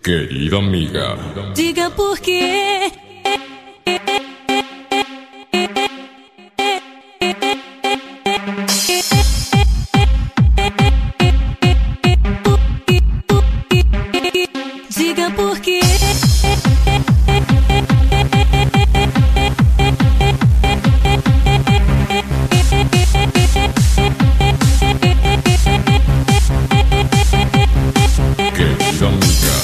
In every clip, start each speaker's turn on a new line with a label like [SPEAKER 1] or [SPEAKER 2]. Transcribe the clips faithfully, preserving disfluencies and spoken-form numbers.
[SPEAKER 1] Querida amiga,
[SPEAKER 2] diga por quê. Diga por quê.
[SPEAKER 1] querida amiga,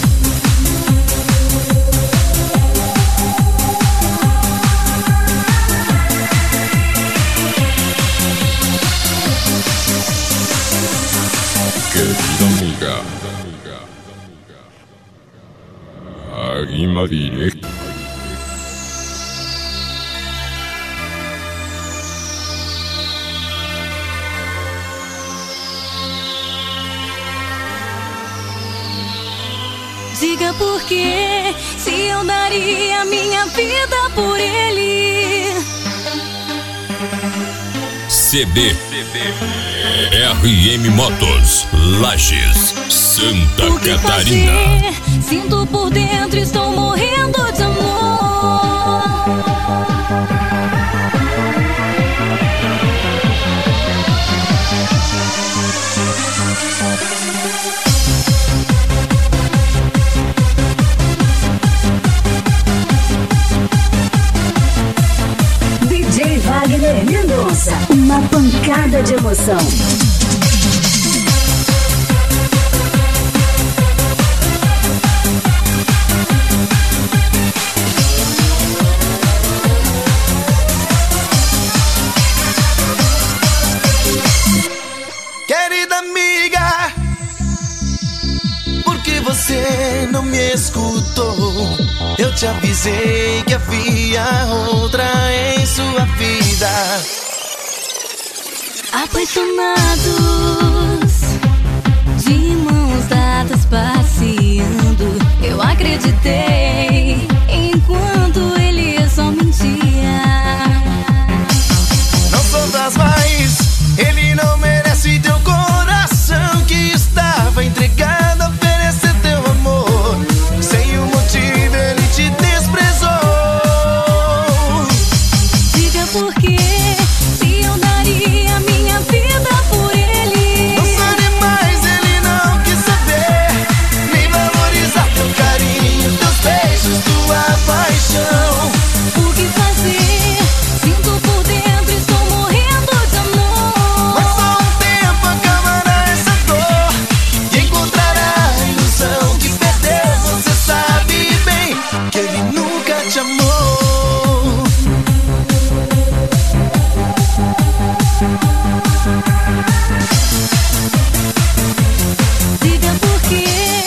[SPEAKER 1] querida amiga, Arimarie.
[SPEAKER 2] Diga por quê, se eu daria minha vida por ele.
[SPEAKER 3] C D R M Motos, Lages, Santa
[SPEAKER 2] O que
[SPEAKER 3] Catarina.
[SPEAKER 2] fazer? Sinto por dentro, estou morrendo de amor.
[SPEAKER 4] D J Wagner Mendonça, uma pancada de emoção.
[SPEAKER 5] Querida amiga, por que você não me escutou? Eu te avisei que havia outra em sua vida.
[SPEAKER 2] Apaixonados, de mãos dadas passeando, eu acreditei enquanto ele só mentia.
[SPEAKER 5] Não sofras mais, ele não merece teu coração que estava entregado a oferecer teu amor. Sem um motivo ele te desprezou.
[SPEAKER 2] Diga por quê, se eu daria minha vida por ele.
[SPEAKER 5] Não sabe mais, ele não quis saber, nem valorizar teu carinho, teus beijos, tua paixão.
[SPEAKER 2] O que fazer? Sinto por dentro, estou morrendo de amor.
[SPEAKER 5] Mas só um tempo acabará essa dor e encontrará a ilusão que perdeu. Você sabe bem que ele nunca te amou.
[SPEAKER 2] Diga por quê.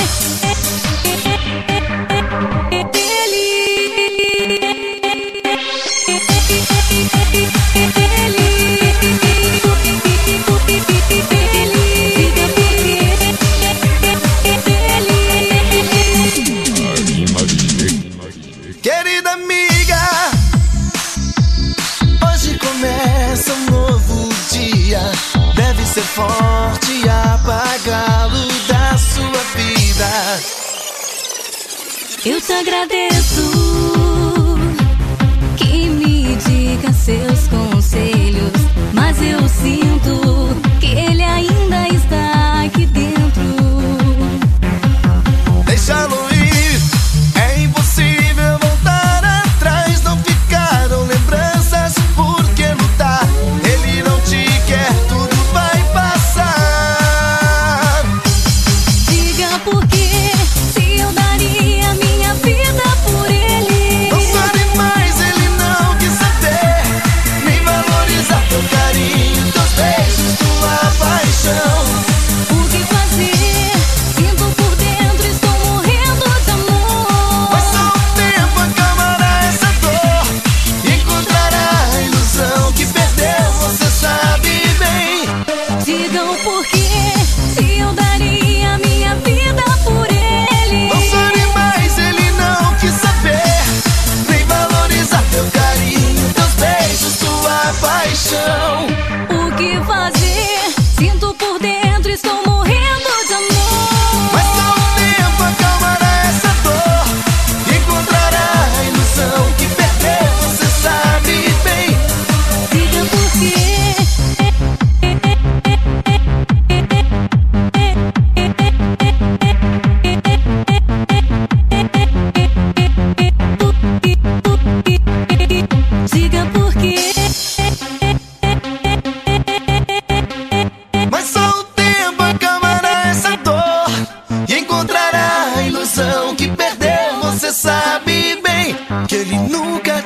[SPEAKER 1] Arimarie.
[SPEAKER 5] Querida amiga, hoje começa um novo dia. Deve ser forte e apagá-lo da sua vida.
[SPEAKER 2] Eu te agradeço que me diga seus conselhos, mas eu sinto que ele ainda está aqui dentro.
[SPEAKER 5] Deixá-lo ir, é impossível voltar atrás. Não ficaram lembranças, por que lutar? Ele não te quer, tudo vai passar.
[SPEAKER 2] Diga por quê, se eu daria minha vida por ele.
[SPEAKER 5] Não sabe mais, ele não quis saber, nem valorizar teu carinho, teus beijos, tua paixão.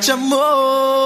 [SPEAKER 5] amor.